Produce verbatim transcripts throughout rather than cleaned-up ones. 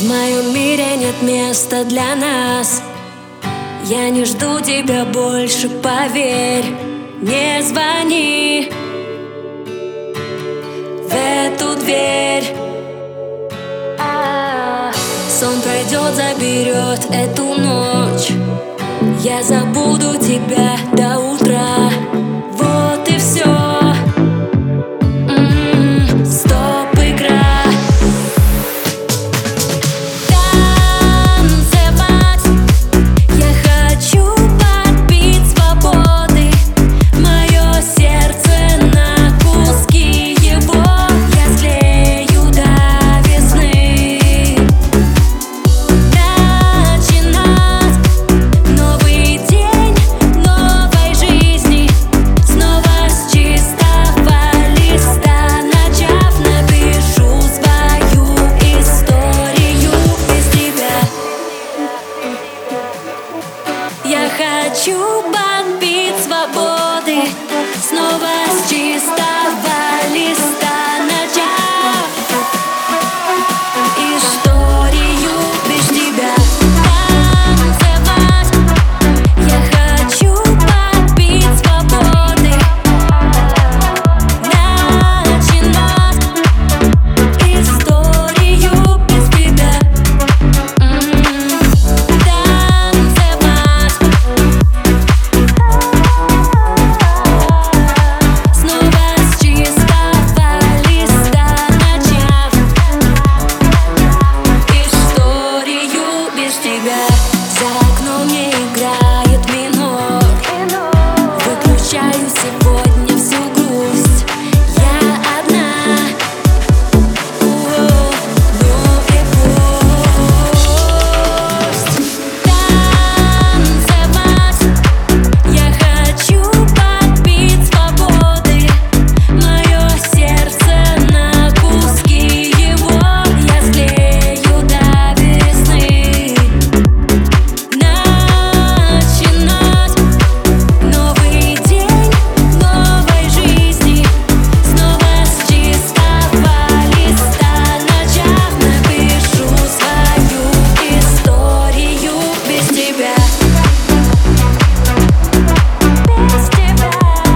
В моем мире нет места для нас. Я не жду тебя больше, поверь. Не звони в эту дверь. Сон пройдет, заберет эту ночь. Я забуду тебя до утра. Вот и все. М-м, стоп, игра. Танцевать. Я хочу подбить свободы. Мое сердце на куски его я склею до весны. Начинать новый день новой жизни. Снова с чистого листа начав, напишу свою историю без тебя. Я хочу подбить свободы. Снова с чистого листа начав историю без тебя. Танцевать. Я хочу подбить свободы. Начинать историю без тебя. М-м, танцевать. Снова с чистого листа начав историю без тебя. За окном не играет минор. Выключаю сегодня всю грусть. Я одна. О, ну и пусть. Танцевать. Я хочу подбить свободы. Мое сердце на куски его я склею до весны. Начинать новый день новой жизни. Снова с чистого листа начав, напишу свою историю без тебя. Без тебя.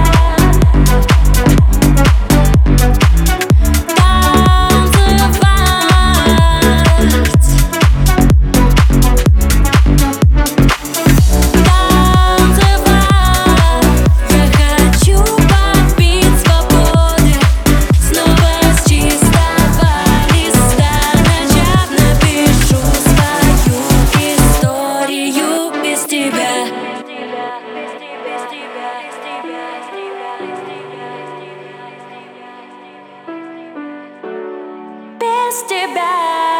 Я хочу подбить свободы. Снова с чистого листа начав, напишу свою историю без тебя. Без тебя.